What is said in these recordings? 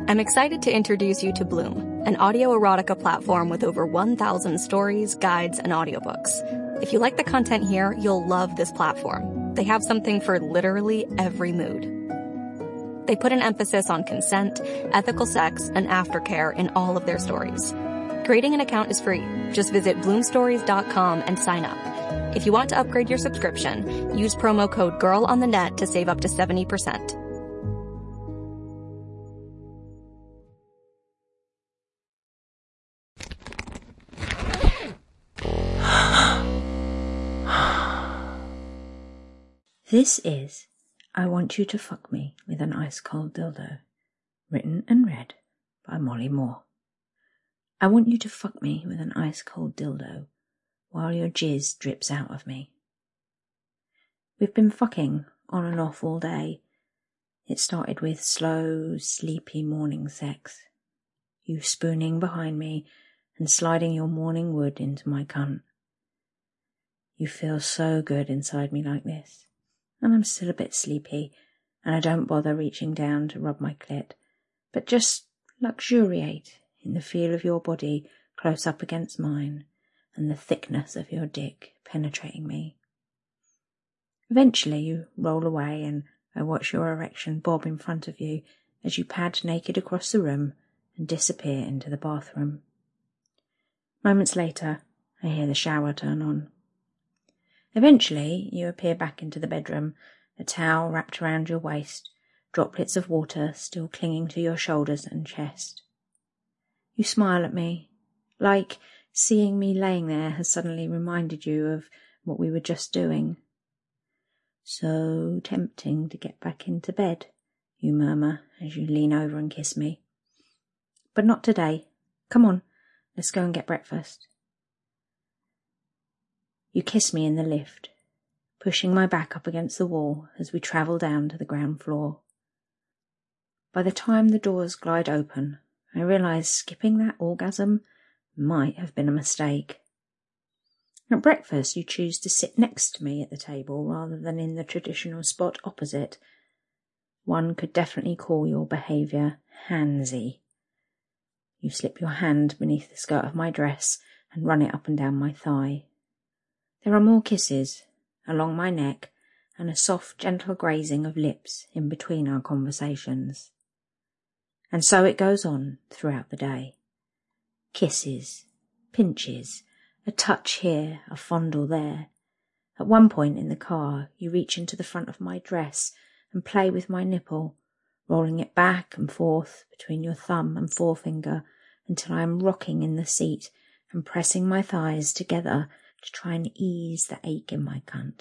I'm excited to introduce you to Bloom, an audio erotica platform with over 1,000 stories, guides, and audiobooks. If you like the content here, you'll love this platform. They have something for literally every mood. They put an emphasis on consent, ethical sex, and aftercare in all of their stories. Creating an account is free. Just visit bloomstories.com and sign up. If you want to upgrade your subscription, use promo code GIRLONTHENET to save up to 70%. This is I Want You to Fuck Me with an Ice Cold Dildo, written and read by Molly Moore. I want you to fuck me with an ice cold dildo while your jizz drips out of me. We've been fucking on and off all day. It started with slow, sleepy morning sex. You spooning behind me and sliding your morning wood into my cunt. You feel so good inside me like this. And I'm still a bit sleepy, and I don't bother reaching down to rub my clit, but just luxuriate in the feel of your body close up against mine, and the thickness of your dick penetrating me. Eventually you roll away, and I watch your erection bob in front of you as you pad naked across the room and disappear into the bathroom. Moments later, I hear the shower turn on. Eventually, you appear back into the bedroom, a towel wrapped around your waist, droplets of water still clinging to your shoulders and chest. You smile at me, like seeing me laying there has suddenly reminded you of what we were just doing. So tempting to get back into bed, you murmur as you lean over and kiss me. But not today. Come on, let's go and get breakfast. You kiss me in the lift, pushing my back up against the wall as we travel down to the ground floor. By the time the doors glide open, I realise skipping that orgasm might have been a mistake. At breakfast, you choose to sit next to me at the table rather than in the traditional spot opposite. One could definitely call your behaviour handsy. You slip your hand beneath the skirt of my dress and run it up and down my thigh. There are more kisses along my neck and a soft, gentle grazing of lips in between our conversations. And so it goes on throughout the day. Kisses, pinches, a touch here, a fondle there. At one point in the car, you reach into the front of my dress and play with my nipple, rolling it back and forth between your thumb and forefinger until I am rocking in the seat and pressing my thighs together to try and ease the ache in my cunt.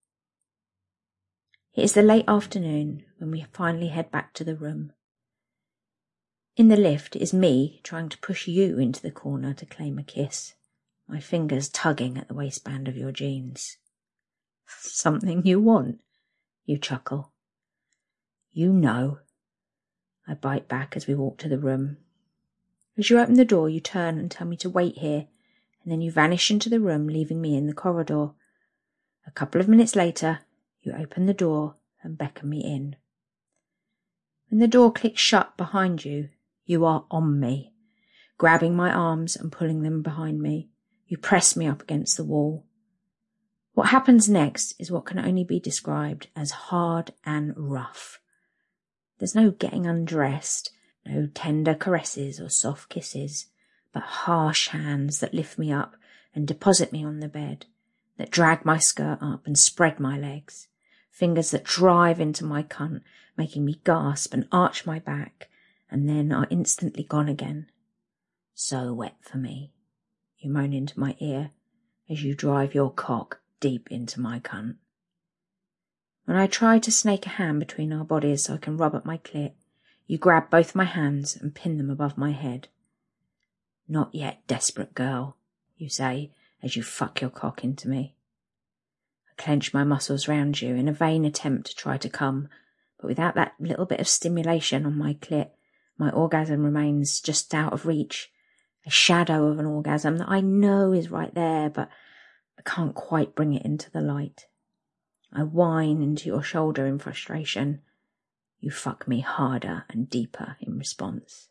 It is the late afternoon when we finally head back to the room. In the lift is me trying to push you into the corner to claim a kiss, my fingers tugging at the waistband of your jeans. Something you want, you chuckle. You know. I bite back as we walk to the room. As you open the door, you turn and tell me to wait here, and then you vanish into the room, leaving me in the corridor. A couple of minutes later, you open the door and beckon me in. When the door clicks shut behind you, you are on me, grabbing my arms and pulling them behind me. You press me up against the wall. What happens next is what can only be described as hard and rough. There's no getting undressed, no tender caresses or soft kisses, but harsh hands that lift me up and deposit me on the bed, that drag my skirt up and spread my legs, fingers that drive into my cunt, making me gasp and arch my back, and then are instantly gone again. So wet for me, you moan into my ear as you drive your cock deep into my cunt. When I try to snake a hand between our bodies so I can rub at my clit, you grab both my hands and pin them above my head. Not yet, desperate girl, you say as you fuck your cock into me. I clench my muscles round you in a vain attempt to try to come, but without that little bit of stimulation on my clit, my orgasm remains just out of reach, a shadow of an orgasm that I know is right there, but I can't quite bring it into the light. I whine into your shoulder in frustration. You fuck me harder and deeper in response.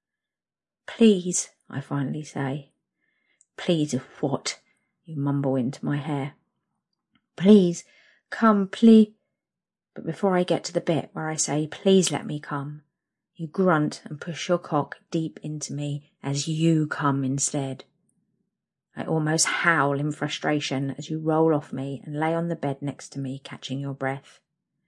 Please, I finally say. Please of what? You mumble into my hair. Please, come, please. But before I get to the bit where I say, please let me come, you grunt and push your cock deep into me as you come instead. I almost howl in frustration as you roll off me and lay on the bed next to me, catching your breath.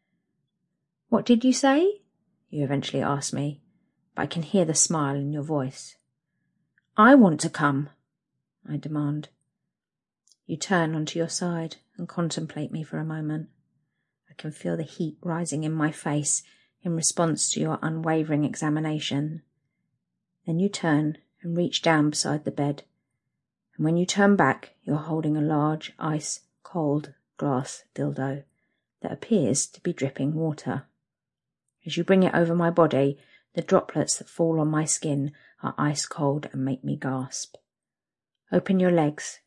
What did you say? You eventually ask me, but I can hear the smile in your voice. I want to come, I demand. You turn onto your side and contemplate me for a moment. I can feel the heat rising in my face in response to your unwavering examination. Then you turn and reach down beside the bed, and when you turn back, you're holding a large, ice-cold glass dildo that appears to be dripping water. As you bring it over my body, the droplets that fall on my skin are ice-cold and make me gasp. Open your legs.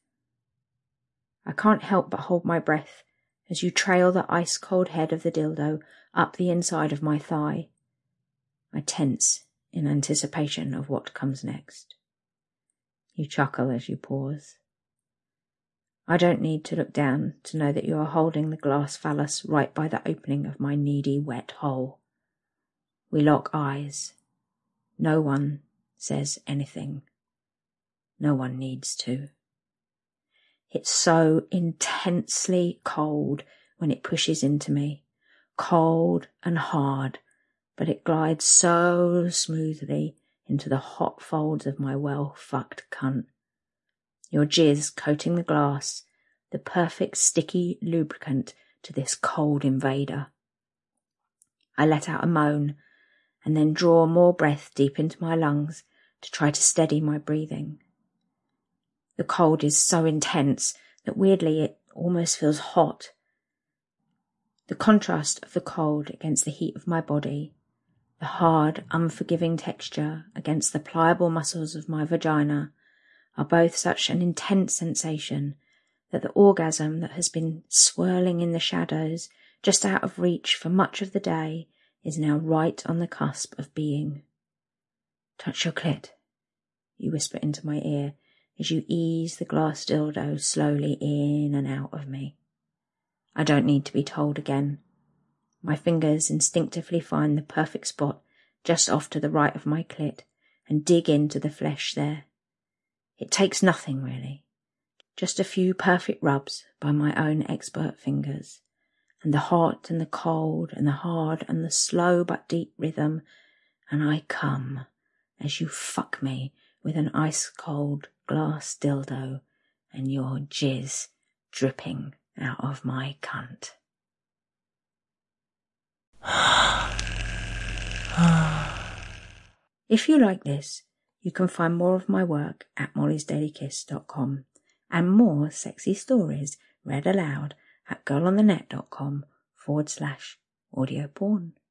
I can't help but hold my breath as you trail the ice-cold head of the dildo up the inside of my thigh. I tense in anticipation of what comes next. You chuckle as you pause. I don't need to look down to know that you are holding the glass phallus right by the opening of my needy, wet hole. We lock eyes. No one says anything. No one needs to. It's so intensely cold when it pushes into me. Cold and hard, but it glides so smoothly into the hot folds of my well-fucked cunt. Your jizz coating the glass, the perfect sticky lubricant to this cold invader. I let out a moan and then draw more breath deep into my lungs to try to steady my breathing. The cold is so intense that weirdly it almost feels hot. The contrast of the cold against the heat of my body, the hard, unforgiving texture against the pliable muscles of my vagina, are both such an intense sensation that the orgasm that has been swirling in the shadows, just out of reach for much of the day, is now right on the cusp of being. Touch your clit, you whisper into my ear as you ease the glass dildo slowly in and out of me. I don't need to be told again. My fingers instinctively find the perfect spot just off to the right of my clit and dig into the flesh there. It takes nothing really, just a few perfect rubs by my own expert fingers, and the hot and the cold and the hard and the slow but deep rhythm, and I come as you fuck me with an ice-cold glass dildo and your jizz dripping out of my cunt. If you like this, you can find more of my work at mollysdailykiss.com and more sexy stories read aloud at girlonthenet.com/audio porn.